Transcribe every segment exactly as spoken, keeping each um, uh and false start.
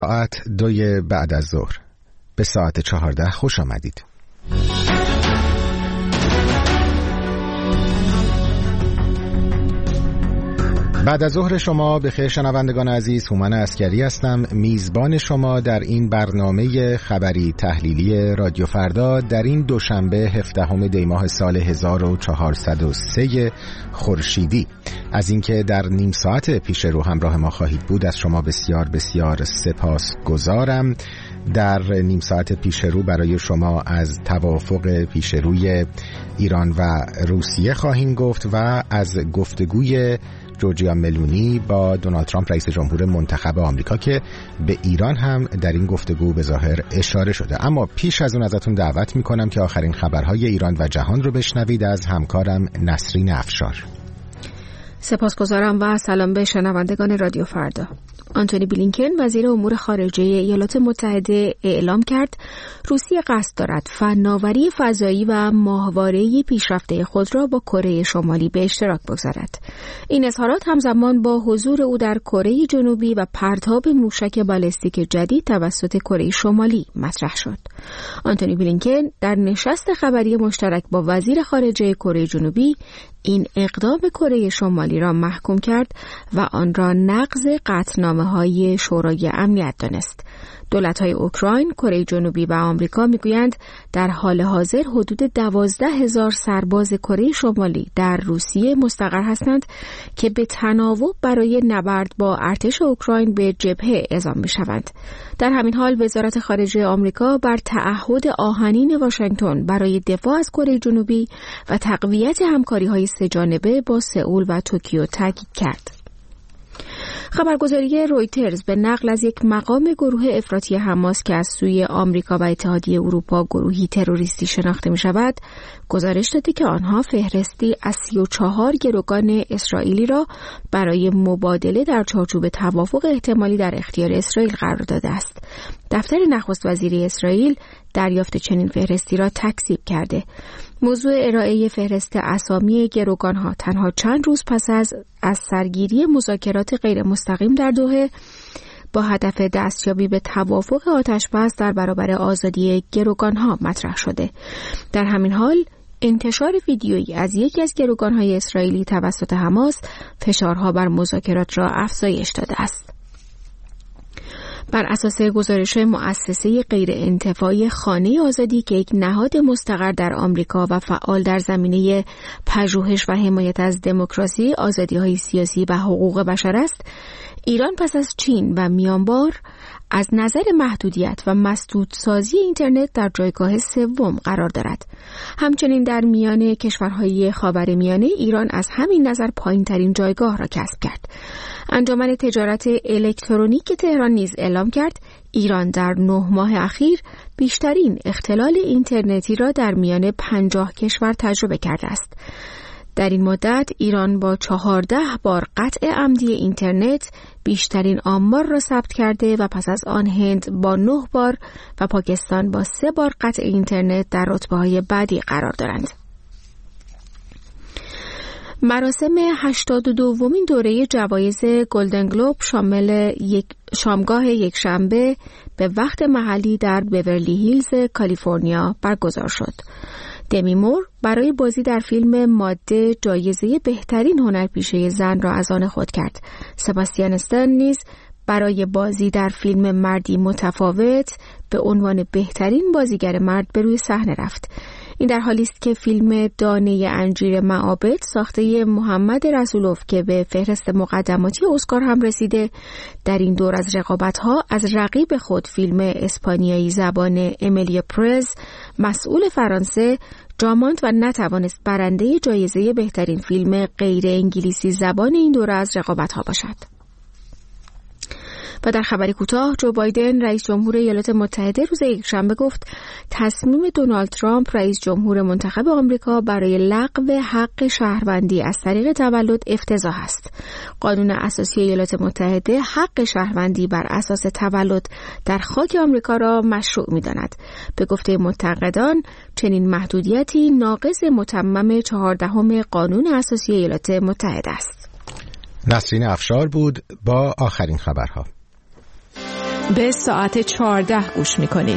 ساعت دوی بعد از ظهر به ساعت چهارده خوش آمدید. بعد از ظهر شما بخیر شنوندگان عزیز، هومن عسکری هستم، میزبان شما در این برنامه خبری تحلیلی رادیو فردا در این دوشنبه هفدهم دی ماه سال هزار و چهارصد و سه خورشیدی. از اینکه در نیم ساعت پیش رو همراه ما خواهید بود از شما بسیار بسیار سپاس گزارم. در نیم ساعت پیش رو برای شما از توافق پیش روی ایران و روسیه خواهیم گفت و از گفتگوی جورجیا ملونی با دونالد ترامپ رئیس جمهور منتخب آمریکا که به ایران هم در این گفتگو به ظاهر اشاره شده. اما پیش از اون ازتون دعوت میکنم که آخرین خبرهای ایران و جهان رو بشنوید از همکارم نسرین افشار. سپاسگزارم و سلام به شنوندگان رادیو فردا. آنتونی بلینکن وزیر امور خارجه ایالات متحده اعلام کرد روسیه قصد دارد فناوری فضایی و ماهواره‌ای پیشرفته خود را با کره شمالی به اشتراک بگذارد. این اظهارات همزمان با حضور او در کره جنوبی و پرتاب موشک بالستیک جدید توسط کره شمالی مطرح شد. آنتونی بلینکن در نشست خبری مشترک با وزیر خارجه کره جنوبی این اقدام کره شمالی را محکوم کرد و آن را نقض قطعنامه‌های شورای امنیت دانست. دولت‌های اوکراین، کره جنوبی و آمریکا میگویند در حال حاضر حدود دوازده هزار سرباز کره شمالی در روسیه مستقر هستند که به تناوب برای نبرد با ارتش اوکراین به جبهه اعزام می‌شوند. در همین حال وزارت خارجه آمریکا بر تعهد آهنین واشنگتن برای دفاع از کره جنوبی و تقویت همکاری‌های سه‌جانبه با سئول و توکیو تاکید کرد. خبرگزاری رویترز به نقل از یک مقام گروه افراطی حماس که از سوی آمریکا و اتحادیه اروپا گروهی تروریستی شناخته می شود گزارش داده که آنها فهرستی از سی و چهار گروگان اسرائیلی را برای مبادله در چارچوب توافق احتمالی در اختیار اسرائیل قرار داده است. دفتر نخست وزیری اسرائیل دریافت چنین فهرستی را تکذیب کرده. موضوع ارائه فهرست اسامی گروگان‌ها تنها چند روز پس از از سرگیری مذاکرات غیر مستقیم در دوحه با هدف دستیابی به توافق آتش‌بس در برابر آزادی گروگان‌ها مطرح شده. در همین حال انتشار ویدیویی از یکی از گروگان‌های اسرائیلی توسط حماس فشارها بر مذاکرات را افزایش داده است. بر اساس گزارش مؤسسه غیر انتفاعی خانه آزادی که یک نهاد مستقر در آمریکا و فعال در زمینه پژوهش و حمایت از دموکراسی، آزادی‌های سیاسی و حقوق بشر است، ایران پس از چین و میانمار از نظر محدودیت و مسدودسازی اینترنت در جایگاه سوم قرار دارد. همچنین در میان کشورهای خاورمیانه ایران از همین نظر پایین‌ترین جایگاه را کسب کرد. انجمن تجارت الکترونیک تهران نیز اعلام کرد ایران در نه ماه اخیر بیشترین اختلال اینترنتی را در میان پنجاه کشور تجربه کرده است. در این مدت ایران با چهارده بار قطع عمدی اینترنت بیشترین آمار را ثبت کرده و پس از آن هند با نه بار و پاکستان با سه بار قطع اینترنت در رتبه‌های بعدی قرار دارند. مراسم هشتاد و دومین دوره جوایز گلدن گلوب شامل یک شامگاه یک شنبه به وقت محلی در بیورلی هیلز کالیفرنیا برگزار شد. دمی مور برای بازی در فیلم ماده جایزه بهترین هنرپیشه زن را از آن خود کرد. سباستیان استن نیز برای بازی در فیلم مردی متفاوت به عنوان بهترین بازیگر مرد به روی صحنه رفت. این در حالی است که فیلم دانه انجیر معابد ساخته محمد رسولوف که به فهرست مقدماتی اسکار هم رسیده در این دور از رقابت‌ها از رقیب خود فیلم اسپانیایی زبان امیلیا پرز مسئول فرانسه جاماند و نتوانست برنده جایزه بهترین فیلم غیر انگلیسی زبان این دوره از رقابت‌ها باشد. و در خبری کوتاه جو بایدن رئیس جمهور ایالات متحده روز یکشنبه گفت تصمیم دونالد ترامپ رئیس جمهور منتخب آمریکا برای لغو حق شهروندی از طریق تولد افتضاح است. قانون اساسی ایالات متحده حق شهروندی بر اساس تولد در خاک آمریکا را مشروع می‌داند. به گفته منتقدان چنین محدودیتی ناقض متمم چهاردهم قانون اساسی ایالات متحده است. نسرین افشار بود با آخرین خبرها. به ساعت چهارده گوش می‌کنید.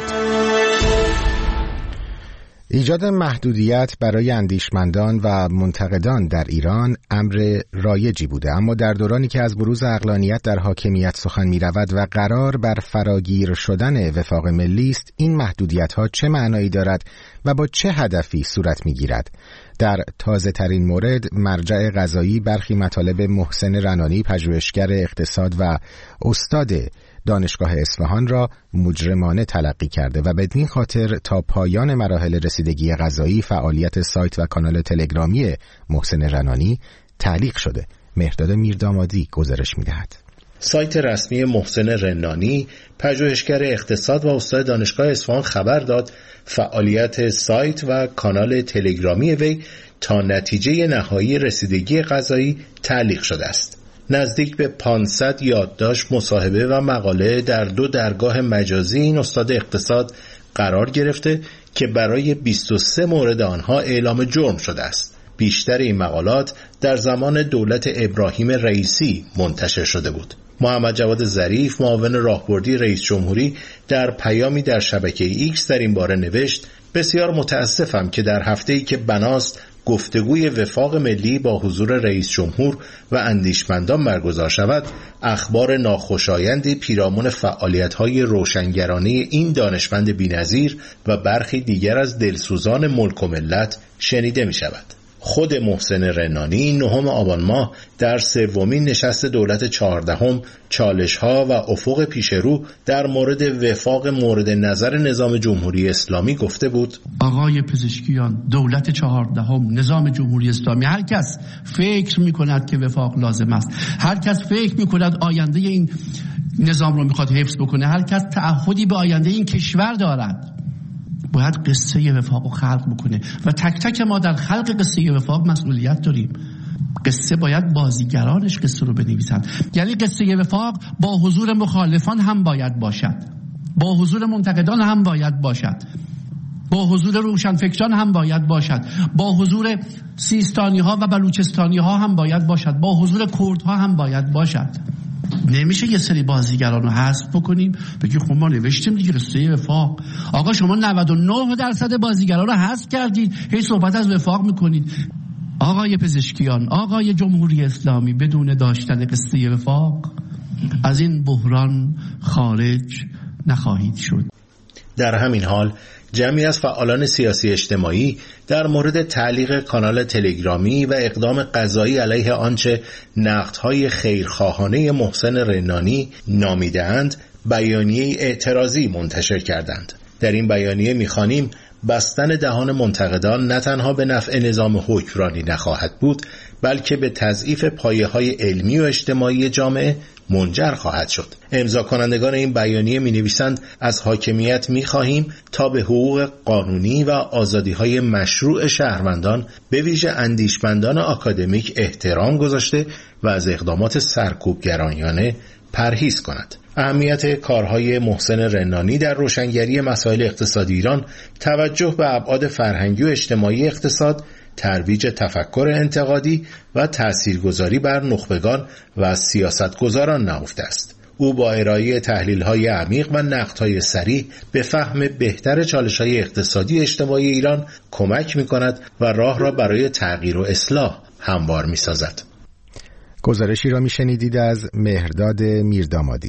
ایجاد محدودیت برای اندیشمندان و منتقدان در ایران امر رایجی بوده، اما در دورانی که از بروز عقلانیت در حاکمیت سخن می رود و قرار بر فراگیر شدن وفاق ملی است، این محدودیت ها چه معنایی دارد و با چه هدفی صورت می گیرد؟ در تازه ترین مورد مرجع قضایی برخی مطالب محسن رنانی، پژوهشگر اقتصاد و استاد دانشگاه اصفهان را مجرمانه تلقی کرده و بدین خاطر تا پایان مراحل رسیدگی قضایی فعالیت سایت و کانال تلگرامی محسن رنانی تعلیق شده. مهرداد میردامادی گزارش می‌دهد. سایت رسمی محسن رنانی، پژوهشگر اقتصاد و استاد دانشگاه اصفهان خبر داد فعالیت سایت و کانال تلگرامی وی تا نتیجه نهایی رسیدگی قضایی تعلیق شده است. نزدیک به پانصد یادداشت، مصاحبه و مقاله در دو درگاه مجازی این استاد اقتصاد قرار گرفته که برای بیست و سه مورد آنها اعلام جرم شده است. بیشتر این مقالات در زمان دولت ابراهیم رئیسی منتشر شده بود. محمد جواد ظریف، معاون راهبردی رئیس جمهوری، در پیامی در شبکه ایکس در این باره نوشت: بسیار متاسفم که در هفته‌ای که بناست گفتگوی وفاق ملی با حضور رئیس جمهور و اندیشمندان برگزار شود، اخبار ناخوشایندی پیرامون فعالیت‌های روشنگرانه این دانشمند بی‌نظیر و برخی دیگر از دلسوزان ملک و ملت شنیده می‌شود. خود محسن رنانی نهم آبان ماه در سومین نشست دولت چهاردهم چالش‌ها و افق پیشرو در مورد وفاق مورد نظر نظام جمهوری اسلامی گفته بود: آقای پزشکیان، دولت چهاردهم، نظام جمهوری اسلامی، هر کس فکر می‌کند که وفاق لازم است، هر کس فکر می‌کند آینده این نظام رو می‌خواد حفظ بکنه، هر کس تعهدی به آینده این کشور دارد، باید قصه وفاق رو خلق بکنه و تک تک ما در خلق قصه وفاق مسئولیت داریم. قصه باید بازیگرانش قصه رو بنویسند، یعنی قصه وفاق با حضور مخالفان هم باید باشد، با حضور منتقدان هم باید باشد، با حضور روشنفکران هم باید باشد، با حضور سیستانی ها و بلوچستانی ها هم باید باشد، با حضور کرد ها هم باید باشد. نمیشه یه سری بازیگران رو حذف بکنیم بگی خب ما نوشتیم دیگه قصه وفاق. آقا شما نود و نه درصد بازیگران رو حذف کردید، هی صحبت از وفاق میکنید. آقای پزشکیان، آقای جمهوری اسلامی، بدون داشتن قصه وفاق از این بحران خارج نخواهید شد. در همین حال جمعی از فعالان سیاسی اجتماعی در مورد تعلیق کانال تلگرامی و اقدام قضایی علیه آنچه نقدهای خیرخواهانه محسن رنانی نامیده‌اند بیانیه اعتراضی منتشر کردند. در این بیانیه می‌خوانیم: بستن دهان منتقدان نه تنها به نفع نظام حکمرانی نخواهد بود، بلکه به تضعیف پایه‌های علمی و اجتماعی جامعه منجر خواهد شد. امضا کنندگان این بیانیه می نویسند: از حاکمیت می خواهیم تا به حقوق قانونی و آزادی‌های مشروع شهروندان به ویژه اندیشمندان آکادمیک احترام گذاشته و از اقدامات سرکوبگرایانه پرهیز کند. اهمیت کارهای محسن رنانی در روشنگری مسائل اقتصادی ایران توجه به ابعاد فرهنگی و اجتماعی اقتصاد، ترویج تفکر انتقادی و تاثیرگذاری بر نخبگان و سیاستگزاران نهفته است. او با ارائه تحلیل‌های عمیق و نقدهای صریح به فهم بهتر چالش‌های اقتصادی اجتماعی ایران کمک می‌کند و راه را برای تغییر و اصلاح هموار می‌سازد. گزارشی را می‌شنیدید از مهرداد میردامادی.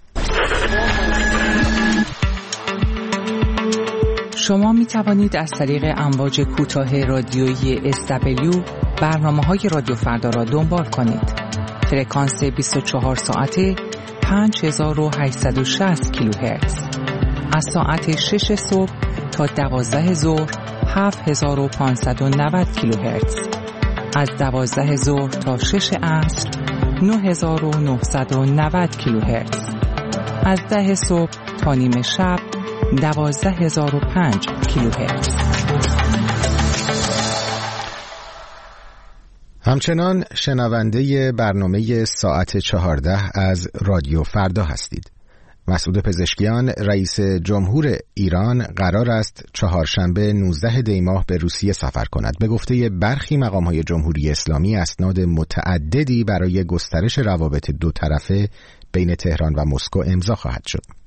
شما می توانید از طریق امواج کوتاه رادیویی اس دبلیو برنامه‌های رادیو فردا را دنبال کنید. فرکانس بیست و چهار ساعته پنج هزار و هشتصد و شصت کیلوهرتز. از ساعت شش صبح تا دوازده ظهر هفت هزار و پانصد و نود کیلوهرتز. از دوازده ظهر تا شش عصر نه هزار و نهصد و نود کیلوهرتز. از ده صبح تا نیم شب دوازده هزار و پنج کیلوهرتز. همچنان شنونده برنامه ساعت چهارده از رادیو فردا هستید. مسعود پزشکیان، رئیس جمهور ایران، قرار است چهارشنبه نوزده دی ماه به روسیه سفر کند. به گفته برخی مقام‌های جمهوری اسلامی اسناد متعددی برای گسترش روابط دو طرفه بین تهران و مسکو امضا خواهد شد.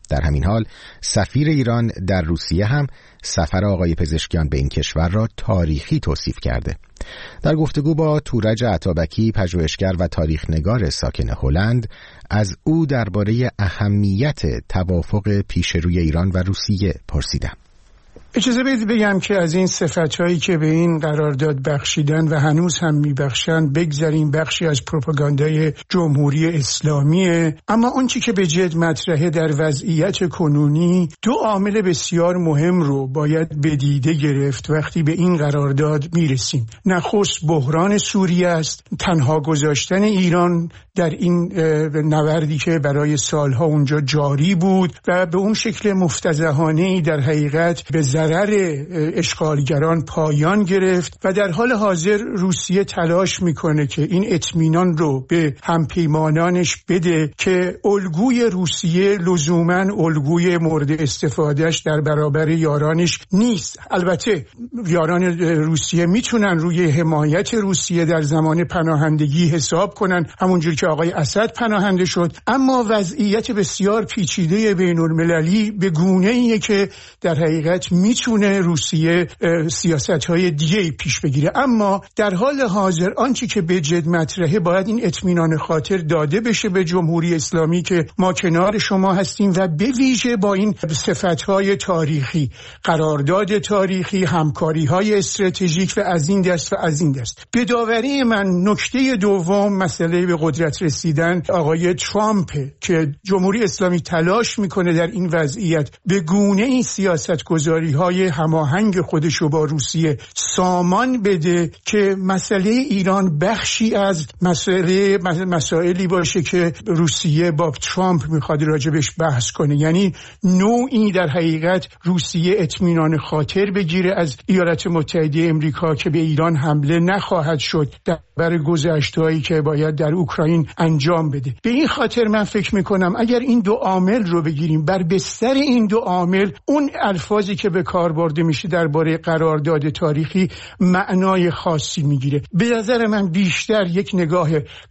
در همین حال سفیر ایران در روسیه هم سفر آقای پزشکیان به این کشور را تاریخی توصیف کرده. در گفتگو با تورج عطابکی، پژوهشگر و تاریخ‌نگار ساکن هلند، از او درباره اهمیت توافق پیش روی ایران و روسیه پرسیدم. اجازه بدید بگم که از این صفت‌هایی که به این قرارداد بخشیدن و هنوز هم میبخشن بگذاریم، بخشی از پروپاگاندای جمهوری اسلامیه. اما اون چی که به جد مطرحه در وضعیت کنونی، دو عامل بسیار مهم رو باید به دیده گرفت وقتی به این قرارداد میرسیم. نخست بحران سوریه است، تنها گذاشتن ایران در این نوردی که برای سالها اونجا جاری بود و به اون شکل مفتضحانه‌ای در حقیقت به ضرر اشغالگران پایان گرفت و در حال حاضر روسیه تلاش میکنه که این اطمینان رو به همپیمانانش بده که الگوی روسیه لزوماً الگوی مورد استفادهش در برابر یارانش نیست. البته یاران روسیه میتونن روی حمایت روسیه در زمان پناهندگی حساب کنن، همونجور که آقای اسد پناهنده شد، اما وضعیت بسیار پیچیده بین المللی به گونه‌ایه که در حقیقت میتونه روسیه سیاست‌های دیگه پیش بگیره. اما در حال حاضر آنچه که به جد مطرحه باید این اطمینان خاطر داده بشه به جمهوری اسلامی که ما کنار شما هستیم و به ویژه با این صفت‌های تاریخی، قرارداد تاریخی، همکاری‌های استراتژیک و از این دست و از این دست. به داوری من نکته دوم مسئله به قدرت رسیدن آقای ترامپ که جمهوری اسلامی تلاش میکنه در این وضعیت به گونه‌ای سیاست‌گذاری‌های هماهنگ خودش رو با روسیه سامان بده که مسئله ایران بخشی از مسئله مسائلی باشه که روسیه با ترامپ میخواد راجبش بحث کنه. یعنی نوعی در حقیقت روسیه اطمینان خاطر بگیره از ایالات متحده امریکا که به ایران حمله نخواهد شد در برای گذشته‌هایی که باید در اوکراین انجام بده. به این خاطر من فکر میکنم اگر این دو عامل رو بگیریم، بر بستر این دو عامل اون الفاظی که به کار برده میشه درباره قرارداد تاریخی معنای خاصی میگیره. به نظر من بیشتر یک نگاه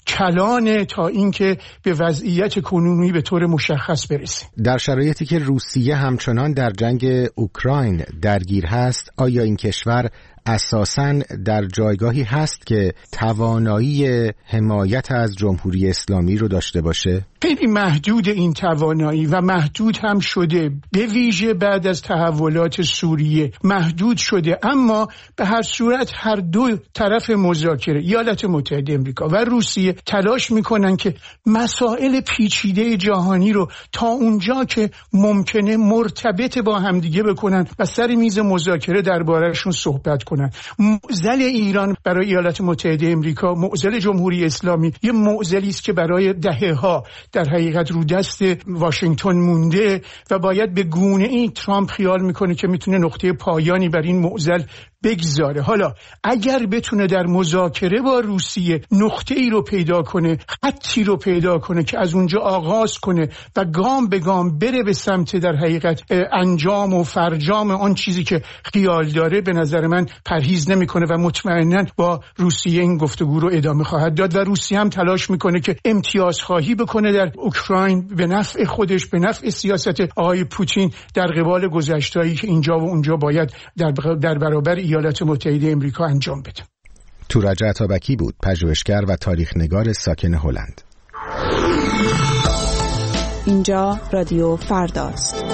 کلانه تا اینکه به وضعیت کنونی به طور مشخص برسیم. در شرایطی که روسیه همچنان در جنگ اوکراین درگیر هست، آیا این کشور اساساً در جایگاهی هست که توانایی حمایت از جمهوری اسلامی رو داشته باشه؟ خیلی محدود این توانایی و محدود هم شده، به ویژه بعد از تحولات سوریه محدود شده. اما به هر صورت هر دو طرف مذاکره، ایالات متحده امریکا و روسیه، تلاش میکنن که مسائل پیچیده جهانی رو تا اونجا که ممکنه مرتبط با همدیگه بکنن و سر میز مذاکره دربارهشون صحبت کنن. معضل ایران برای ایالات متحده امریکا، معضل جمهوری اسلامی، یه معضلی است که برای دهه‌ها در حقیقت رو دست واشنگتن مونده و باید به گونه این ترامپ خیال میکنه که میتونه نقطه پایانی بر این معضل بگذاره. حالا اگر بتونه در مذاکره با روسیه نقطه ای رو پیدا کنه، خطی رو پیدا کنه که از اونجا آغاز کنه و گام به گام بره به سمت در حقیقت انجام و فرجام آن چیزی که خیال داره، به نظر من پرهیز نمیکنه و مطمئنا با روسیه این گفتگو رو ادامه خواهد داد و روسیه هم تلاش میکنه که امتیاز خواهی بکنه در اوکراین به نفع خودش، به نفع سیاست آقای پوتین در قبال گذشته‌ای که اینجا و اونجا باید در در برابر ایالات متحده امریکا انجام بده. تورج عطابکی بود، پژوهشگر و تاریخ‌نگار ساکن هلند. اینجا رادیو فرداست.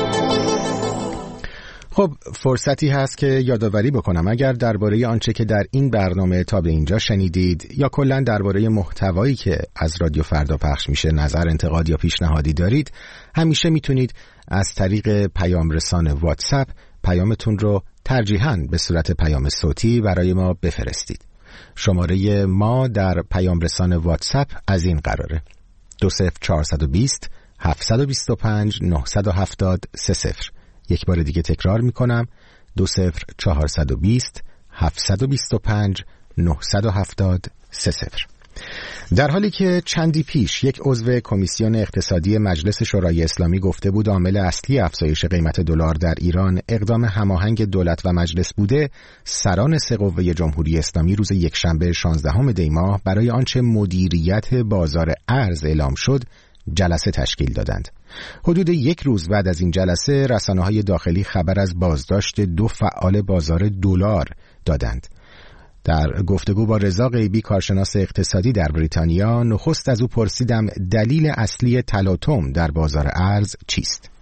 خب فرصتی هست که یادآوری بکنم اگر درباره آنچه که در این برنامه تا به اینجا شنیدید یا کلاً درباره محتوایی که از رادیو فردا پخش میشه نظر، انتقاد یا پیشنهادی دارید، همیشه میتونید از طریق پیام رسان واتساپ پیامتون رو ترجیحاً به صورت پیام صوتی برای ما بفرستید. شماره ما در پیام رسان واتساپ از این قراره: دو صفر چهارصد و بیست هفتصد و بیست و پنج نهصد و هفتاد سه صفر. یک بار دیگه تکرار میکنم: دو صفر چهارصد و بیست هفتصد و بیست و پنج نهصد و هفتاد سه صفر. در حالی که چندی پیش یک عضو کمیسیون اقتصادی مجلس شورای اسلامی گفته بود عامل اصلی افزایش قیمت دلار در ایران اقدام هماهنگ دولت و مجلس بوده، سران سه قوه جمهوری اسلامی روز یکشنبه شانزدهم دی ماه برای آنچه مدیریت بازار ارز اعلام شد جلسه تشکیل دادند. حدود یک روز بعد از این جلسه رسانه‌های داخلی خبر از بازداشت دو فعال بازار دلار دادند. در گفتگو با رضا غیبی کارشناس اقتصادی در بریتانیا، نخست از او پرسیدم دلیل اصلی تلاطم در بازار ارز چیست؟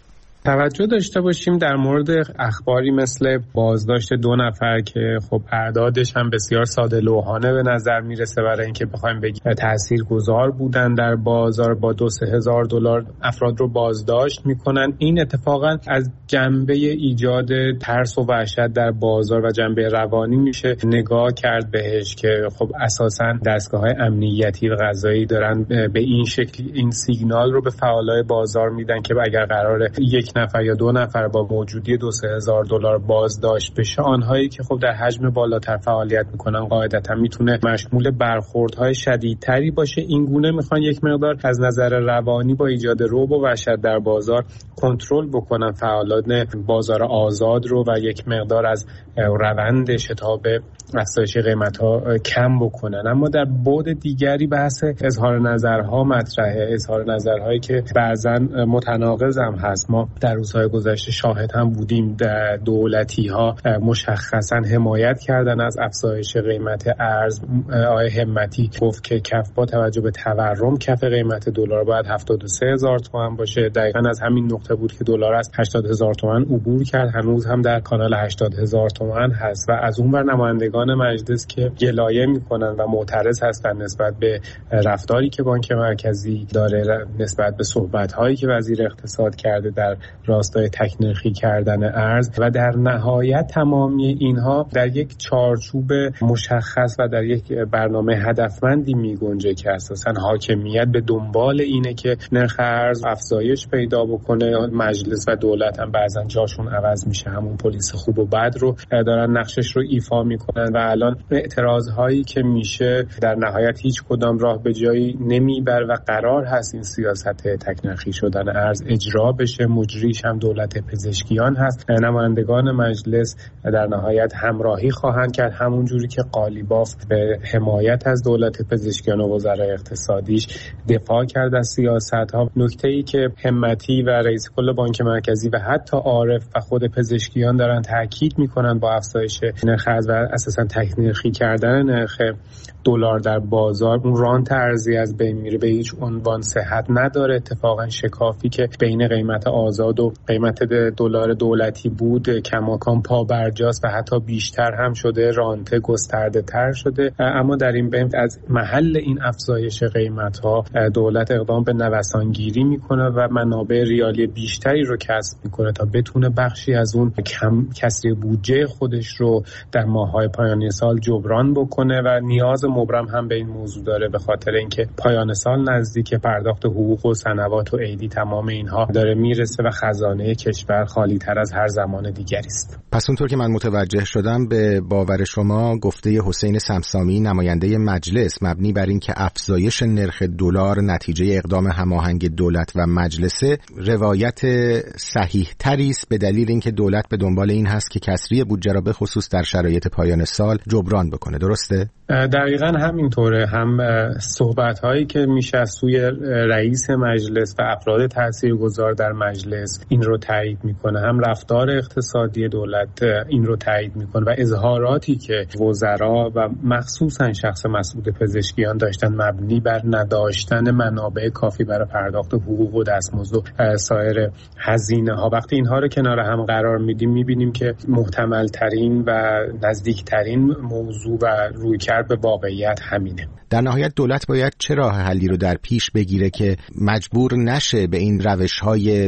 توجه داشته باشیم در مورد اخباری مثل بازداشت دو نفر که خب اعدادش هم بسیار ساده لوحانه به نظر میرسه برای اینکه بخوایم بگیم تاثیرگذار بودن در بازار، با دو سه هزار دلار افراد رو بازداشت میکنن. این اتفاقا از جنبه ایجاد ترس و وحشت در بازار و جنبه روانی میشه نگاه کرد بهش که خب اساسا دستگاه‌های امنیتی و قضایی دارن به این شکل این سیگنال رو به فعالای بازار میدن که اگر قراره یک نفر یا دو نفر با موجودی دو سه هزار دلار بازداشت بشه، آنهایی که خب در حجم بالاتر فعالیت میکنن قاعدتا میتونه مشمول برخوردهای شدیدتری باشه. این گونه میخوان یک مقدار از نظر روانی با ایجاد رعب و وحشت در بازار کنترل بکنن فعالان بازار آزاد رو و یک مقدار از روند شتاب افزایش قیمت‌ها کم بکنن. اما در بعد دیگری بحث اظهار نظرها مطرحه، اظهار نظرهایی که بعضا متناقض هم هست. ما در روزهای گذشته شاهد هم بودیم در دولتی‌ها مشخصا حمایت کردن از افزایش قیمت ارز. آقای همتی گفت که کف با توجه به تورم کف قیمت دلار باید هفتاد و سه هزار تومان باشه. دقیقاً از همین نقطه بود که دلار از هشتاد هزار تومان عبور کرد، هنوز هم در کانال هشتاد هزار تومان هست. و از اون بر نمایندگان مجلس که گلایه میکنن و معترض هستن نسبت به رفتاری که بانک مرکزی داره، نسبت به صحبت‌هایی که وزیر اقتصاد کرده در راستای تکنرخی کردن ارز و در نهایت تمامی اینها در یک چارچوب مشخص و در یک برنامه هدفمندی میگنجه که اساساً حاکمیت به دنبال اینه که نرخ ارز افزایش پیدا بکنه. مجلس و دولت هم بعضا جاشون عوض میشه، همون پلیس خوب و بد رو دارن نقشش رو ایفا میکنن و الان اعتراض هایی که میشه در نهایت هیچ کدام راه به جایی نمیبر و قرار هست این سیاست تکنرخی شدن ارز اجرا بشه. مجریش هم دولت پزشکیان هست. نمایندگان مجلس در نهایت همراهی خواهند کرد، همون جوری که قالیباف به حمایت از دولت پزشکیان و وزرای اقتصادیش دفاع کرد از سیاست ها. نکته ای که همتی و رئیس کل بانک مرکزی و حتی عارف و خود پزشکیان دارن تاکید میکنن با افزایش نرخ ارز و اساسا تکنرخی کردن نرخ دلار در بازار، اون رانت ارزی از بین میره، به هیچ عنوان صحت نداره. اتفاقا شکافی که بین قیمت آزاد و قیمت دلار دولتی بود کماکان پا برجاست و حتی بیشتر هم شده، رانت گسترده تر شده. اما در این بین از محل این افزایش قیمت ها دولت اقدام به نوسانگیری میکنه و منابع ریالی بیشتری رو کسب میکنه تا بتونه بخشی از اون کم کسری بودجه خودش رو در ماه‌های پایانی سال جبران بکنه و نیاز مبرم هم به این موضوع داره، به خاطر اینکه پایان سال نزدیک، پرداخت حقوق و سنوات و عیدی تمام اینها داره میرسه و خزانه کشور خالی تر از هر زمان دیگری است. پس اونطور که من متوجه شدم به باور شما گفته حسین سمسامی نماینده مجلس مبنی بر این که افزایش نرخ دلار نتیجه اقدام هماهنگ دولت و مجلس روایت صحیح تری است، به دلیل اینکه دولت به دنبال این هست که کسری بودجه را به خصوص در شرایط پایان سال جبران بکنه. درسته؟ دقیقاً همینطوره. هم صحبت هایی که میشه از سوی رئیس مجلس و افراد تاثیرگذار در مجلس این رو تایید میکنه، هم رفتار اقتصادی دولت این رو تایید میکنه و اظهاراتی که وزرا و مخصوصا شخص مسئول پزشکیان داشتن مبنی بر نداشتن منابع کافی برای پرداخت حقوق و دستمزد و سایر هزینه ها. وقتی اینها رو کنار هم قرار میدیم میبینیم که محتمل ترین و نزدیک ترین موضوع و رویکرد به واقعیت همینه. در نهایت دولت باید چه راه حلی رو در پیش بگیره که مجبور نشه به این روش‌های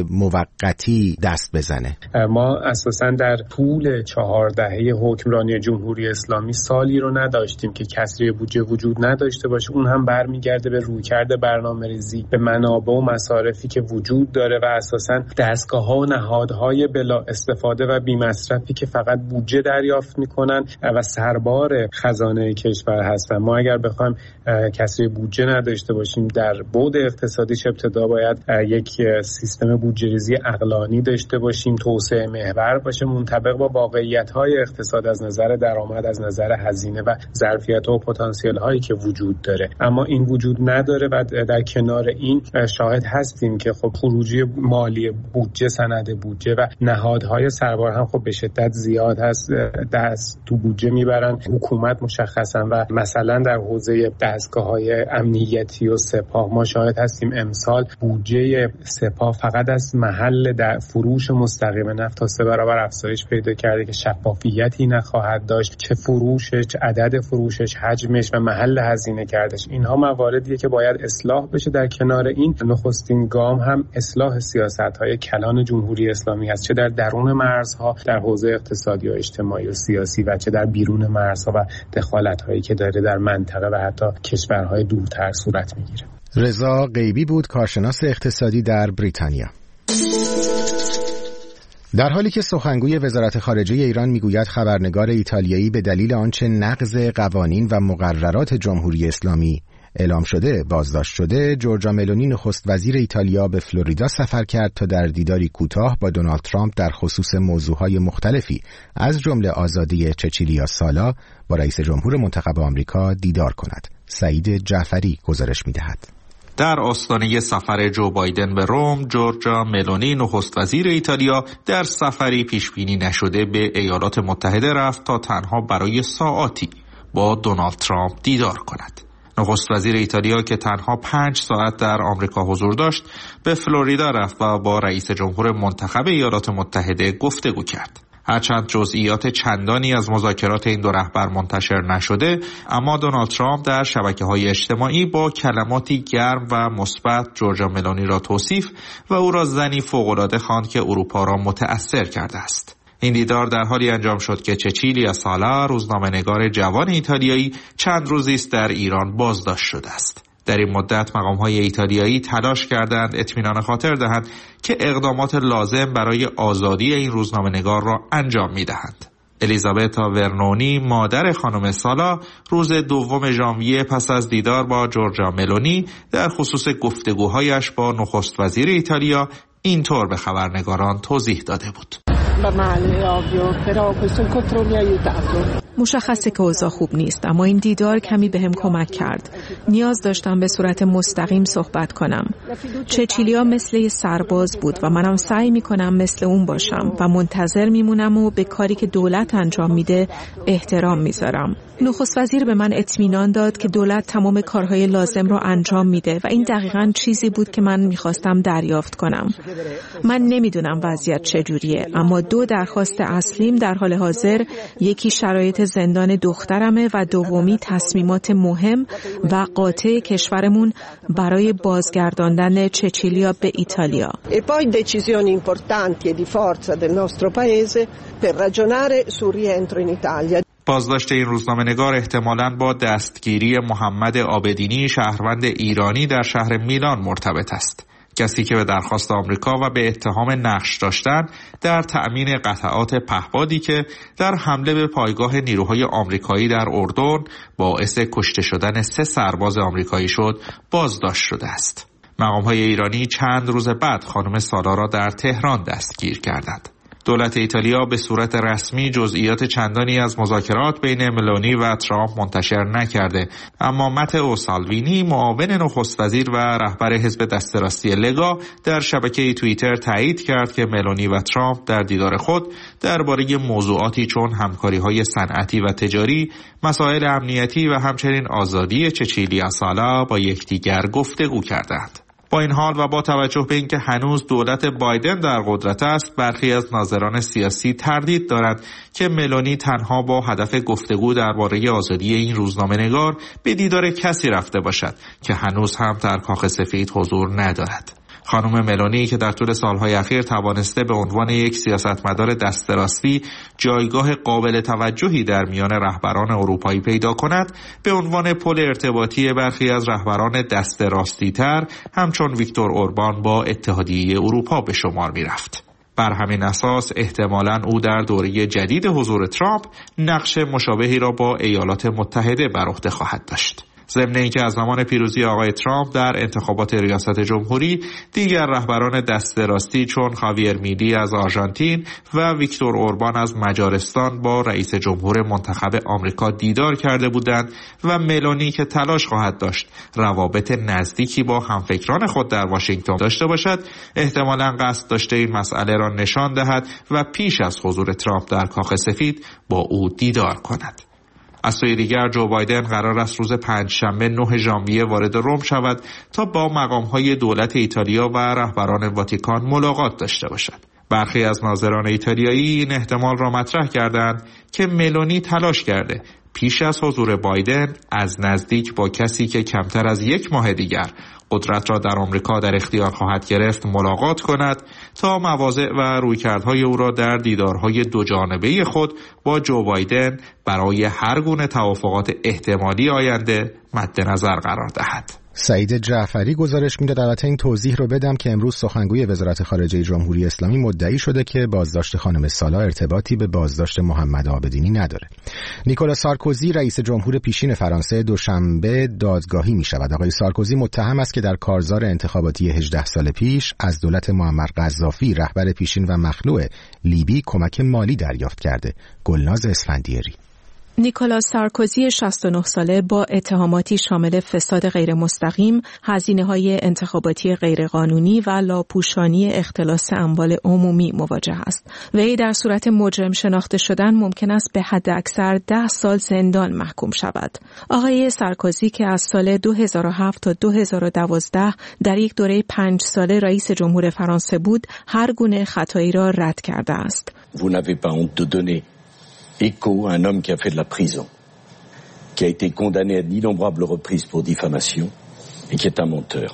موقتی دست بزنه؟ ما اساساً در طول چهار دهه حکمرانی جمهوری اسلامی سالی رو نداشتیم که کسری بودجه وجود نداشته باشه. اون هم برمیگرده به رویکرد برنامه‌ریزی، به منابع و مصارفی که وجود داره و اساساً دستگاه‌ها و نهادهای بلا استفاده و بی‌مصرفی که فقط بودجه دریافت می‌کنن و سربار خزانه کشور هستن. ما اگر بخوایم کسری بودجه نداشته باشیم در بعد اقتصادیش ابتدا باید یک سیستم بودجه‌ریزی جمهوری عقلانی داشته باشیم، توسعه محور باشه، منطبق با واقعیت‌های اقتصاد از نظر درآمد، از نظر هزینه و ظرفیت و پتانسیل هایی که وجود داره. اما این وجود نداره و در کنار این شاهد هستیم که خب خروجی مالی بودجه، سند بودجه و نهادهای سربار هم خب به شدت زیاد هست، دست تو بودجه میبرن. حکومت مشخصا و مثلا در حوزه دستگاه‌های امنیتی و سپاه ما شاهد هستیم امسال بودجه سپاه فقط از محل در فروش مستقیم نفت تا سه برابر افزایش پیدا کرده که شفافیتی نخواهد داشت، چه فروشش، چه عدد فروشش، حجمش و محل هزینه کردش. اینها مواردیه که باید اصلاح بشه. در کنار این نخستین گام هم اصلاح سیاست‌های کلان جمهوری اسلامی است، چه در درون مرزها در حوزه اقتصادی و اجتماعی و سیاسی و چه در بیرون مرزها و دخالت‌هایی که داره در منطقه و حتی کشورهای دورتر صورت میگیره. رضا غیبی بود، کارشناس اقتصادی در بریتانیا. در حالی که سخنگوی وزارت خارجه ایران میگوید خبرنگار ایتالیایی به دلیل آنچه نقض قوانین و مقررات جمهوری اسلامی اعلام شده بازداشت شده، جورجا ملونی نخست وزیر ایتالیا به فلوریدا سفر کرد تا در دیداری کوتاه با دونالد ترامپ در خصوص موضوعهای مختلفی از جمله آزادی چچیلیا سالا با رئیس جمهور منتخب آمریکا دیدار کند. سعید جعفری گزارش می‌دهد. در آستانه سفر جو بایدن به روم، جورجا ملونی نخست وزیر ایتالیا در سفری پیشبینی نشده به ایالات متحده رفت تا تنها برای ساعاتی با دونالد ترامپ دیدار کند. نخست وزیر ایتالیا که تنها پنج ساعت در آمریکا حضور داشت، به فلوریدا رفت و با رئیس جمهور منتخب ایالات متحده گفتگو کرد. هرچند جزئیات چندانی از مذاکرات این دو رهبر منتشر نشده، اما دونالد ترامپ در شبکه‌های اجتماعی با کلماتی گرم و مثبت جورجا ملونی را توصیف و او را زنی فوق‌العاده خواند که اروپا را متأثر کرده است. این دیدار در حالی انجام شد که چچیلیا سالا، روزنامه‌نگار جوان ایتالیایی، چند روزی است در ایران بازداشت شده است. در این مدت مقام‌های ایتالیایی تلاش کردند اطمینان خاطر دهند که اقدامات لازم برای آزادی این روزنامه‌نگار را انجام می‌دهند. الیزابتا ورنونی، مادر خانم سالا، روز دوم ژانویه پس از دیدار با جورجا ملونی در خصوص گفتگوهایش با نخست وزیر ایتالیا اینطور به خبرنگاران توضیح داده بود. مشخصه که اوضاع خوب نیست، اما این دیدار کمی بهم کمک کرد. نیاز داشتم به صورت مستقیم صحبت کنم. چچیلیا مثل یه سرباز بود و منم سعی میکنم مثل اون باشم و منتظر میمونم و به کاری که دولت انجام میده احترام میذارم. نخست وزیر به من اطمینان داد که دولت تمام کارهای لازم رو انجام میده و این دقیقاً چیزی بود که من میخواستم دریافت کنم. من نمیدونم وضعیت چجوریه، اما دو درخواست اصلیم در حال حاضر، یکی شرایط زندان دخترمه و دومی تصمیمات مهم و قاطع کشورمون برای بازگرداندن چچیلیا به ایتالیا. E poi decisioni importanti e di forza del nostro paese per ragionare sul rientro in Italia. بازداشت این روزنامه‌نگار احتمالاً با دستگیری محمد عابدینی، شهروند ایرانی در شهر میلان مرتبط است. کسی که به درخواست آمریکا و به اتهام نقش داشتن در تأمین قطعات پهپادی که در حمله به پایگاه نیروهای آمریکایی در اردن باعث کشته شدن سه سرباز آمریکایی شد، بازداشت شده است. مقام‌های ایرانی چند روز بعد خانم سالا را در تهران دستگیر کردند. دولت ایتالیا به صورت رسمی جزئیات چندانی از مذاکرات بین ملونی و ترامپ منتشر نکرده، اما متئو سالوینی، معاون نخست وزیر و رهبر حزب دست راستی لگا، در شبکه توییتر تایید کرد که ملونی و ترامپ در دیدار خود درباره موضوعاتی چون همکاری‌های صنعتی و تجاری، مسائل امنیتی و همچنین آزادی چچیلیا سالا با یکدیگر گفتگو کردند. با این حال و با توجه به اینکه هنوز دولت بایدن در قدرت است، برخی از ناظران سیاسی تردید دارند که ملونی تنها با هدف گفتگو درباره آزادی این روزنامه‌نگار به دیدار کسی رفته باشد که هنوز هم در کاخ سفید حضور ندارد. خانم ملونی که در طول سالهای اخیر توانسته به عنوان یک سیاستمدار دست راستی جایگاه قابل توجهی در میان رهبران اروپایی پیدا کند، به عنوان پل ارتباطی برخی از رهبران دست راستی تر همچون ویکتور اوربان با اتحادیه اروپا به شمار می رفت. بر همین اساس احتمالاً او در دوره جدید حضور ترامپ نقش مشابهی را با ایالات متحده بر عهده خواهد داشت. ضمن اینکه از زمان پیروزی آقای ترامپ در انتخابات ریاست جمهوری دیگر رهبران دست راستی چون خاویر میلی از آرژانتین و ویکتور اوربان از مجارستان با رئیس جمهور منتخب آمریکا دیدار کرده بودند و ملونی که تلاش خواهد داشت روابط نزدیکی با همفکران خود در واشنگتن داشته باشد، احتمالاً قصد داشته این مسئله را نشان دهد و پیش از حضور ترامپ در کاخ سفید با او دیدار کند. از سوی دیگر جو بایدن قرار است روز پنجشنبه نه ژانویه وارد روم شود تا با مقام‌های دولت ایتالیا و رهبران واتیکان ملاقات داشته باشد. برخی از ناظران ایتالیایی این احتمال را مطرح کردند که ملونی تلاش کرده پیش از حضور بایدن از نزدیک با کسی که کمتر از یک ماه دیگر قدرت را در آمریکا در اختیار خواهد گرفت ملاقات کند تا مواضع و رویکردهای او را در دیدارهای دو جانبه خود با جو بایدن برای هر گونه توافقات احتمالی آینده مد نظر قرار دهد. سعید جعفری گزارش می‌داد. البته این توضیح رو بدم که امروز سخنگوی وزارت خارجه جمهوری اسلامی مدعی شده که بازداشت خانم سالا ارتباطی به بازداشت محمد عابدینی نداره. نیکولا سارکوزی رئیس جمهور پیشین فرانسه دوشنبه دادگاهی می‌شود. آقای سارکوزی متهم است که در کارزار انتخاباتی هجده سال پیش از دولت معمر قذافی رهبر پیشین و مخلوع لیبی کمک مالی دریافت کرده. گلناز اسفندیاری. نیکولاس سارکوزی شصت و نه ساله با اتهاماتی شامل فساد غیر مستقیم، هزینه‌های انتخاباتی غیرقانونی و لاپوشانی اختلاس اموال عمومی مواجه است. وی در صورت مجرم شناخته شدن ممکن است به حد اکثر ده سال زندان محکوم شود. آقای سارکوزی که از سال دو هزار و هفت تا دو هزار و دوازده در یک دوره پنج ساله رئیس جمهور فرانسه بود، هر گونه خطایی را رد کرده است. Vous n'avez pas honte de donner écho à un homme qui a fait de la prison, qui a été condamné à d'innombrables reprises pour diffamation et qui est un menteur.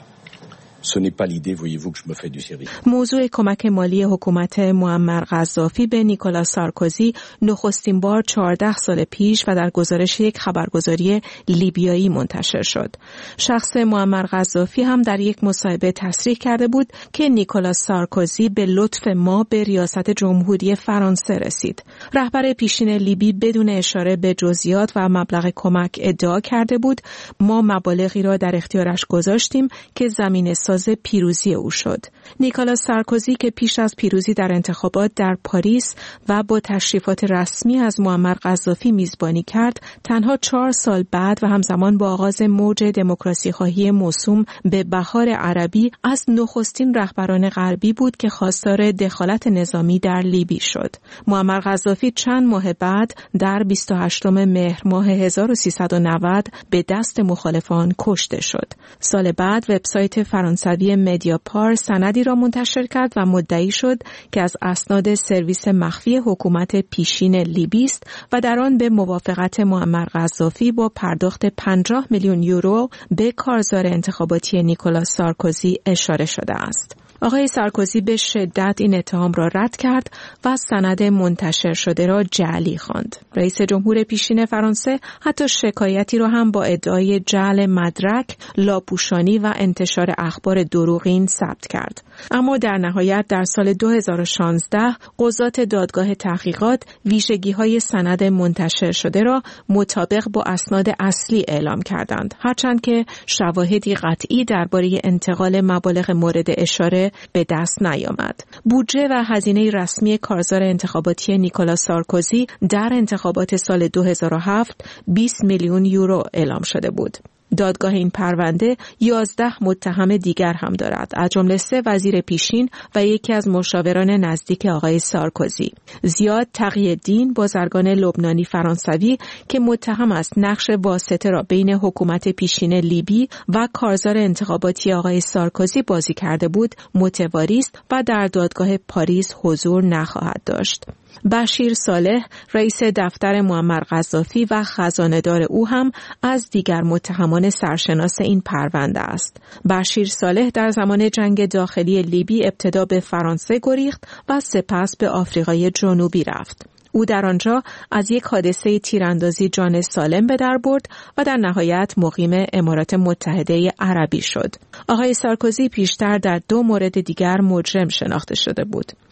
Ce n'est pas l'idée, voyez-vous, que je me fais du service. موضوع کمک مالی حکومت معمر قذافی به نیکولاس سارکوزی نخستین بار چهارده سال پیش و در گزارش یک خبرگزاری لیبیایی منتشر شد. شخص معمر قذافی هم در یک مصاحبه تصریح کرده بود که نیکولاس سارکوزی به لطف ما به ریاست جمهوری فرانسه رسید. رهبر پیشین لیبی بدون اشاره به جزئیات و مبلغ کمک ادعا کرده بود ما مبالغی را در اختیارش گذاشتیم که زمینه ساز پیروزی او شد. نیکولاس سارکوزی که پیش از پیروزی در انتخابات در پاریس و با تشریفات رسمی از معمر قذافی میزبانی کرد، تنها چهار سال بعد و همزمان با آغاز موج دموکراسی خواهی موسوم به بهار عربی از نخستین رهبران غربی بود که خواستار دخالت نظامی در لیبی شد. معمر قذافی چند ماه بعد در بیست و هشتم مهر ماه هزار و سیصد و نود به دست مخالفان کشته شد. سال بعد وبسایت فرانسوی مدیاپار سندی را منتشر کرد و مدعی شد که از اسناد سرویس مخفی حکومت پیشین لیبی است و در آن به موافقت معمر قذافی با پرداخت پنجاه میلیون یورو به کارزار انتخاباتی نیکولاس سارکوزی اشاره شده است. آقای سارکوزی به شدت این اتهام را رد کرد و سند منتشر شده را جعلی خواند. رئیس جمهور پیشین فرانسه حتی شکایتی را هم با ادعای جعل مدرک، لاپوشانی و انتشار اخبار دروغین ثبت کرد. اما در نهایت در سال دو هزار و شانزده قضات دادگاه تحقیقات ویژگی‌های سند منتشر شده را مطابق با اسناد اصلی اعلام کردند، هرچند که شواهدی قطعی درباره انتقال مبالغ مورد اشاره به دست نیامد. بودجه و هزینه رسمی کارزار انتخاباتی نیکولاس سارکوزی در انتخابات سال دو هزار و هفت بیست میلیون یورو اعلام شده بود. دادگاه این پرونده یازده متهم دیگر هم دارد، از جمله سه وزیر پیشین و یکی از مشاوران نزدیک آقای سارکوزی. زیاد تقی‌الدین، بازرگان لبنانی فرانسوی که متهم است نقش واسطه را بین حکومت پیشین لیبی و کارزار انتخاباتی آقای سارکوزی بازی کرده بود، متواری است و در دادگاه پاریس حضور نخواهد داشت. بشیر صالح، رئیس دفتر معمر قذافی و خزانه‌دار او هم از دیگر متهمان سرشناس این پرونده است. بشیر صالح در زمان جنگ داخلی لیبی ابتدا به فرانسه گریخت و سپس به آفریقای جنوبی رفت. او در آنجا از یک حادثه تیراندازی جان سالم به در برد و در نهایت مقیم امارات متحده عربی شد. آقای سارکوزی پیشتر در دو مورد دیگر مجرم شناخته شده بود.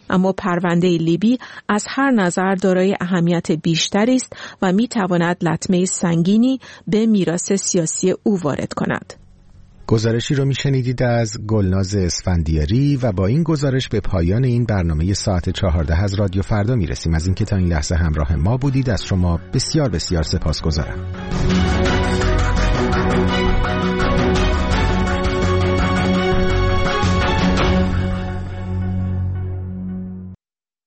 اما پرونده لیبی از هر نظر دارای اهمیت بیشتری است و میتواند لطمه سنگینی به میراث سیاسی او وارد کند. گزارشی رو میشنیدید از گلناز اسفندیاری و با این گزارش به پایان این برنامه ساعت چهارده از رادیو فردا میرسیم. از اینکه تا این لحظه همراه ما بودید از شما بسیار بسیار سپاسگزارم.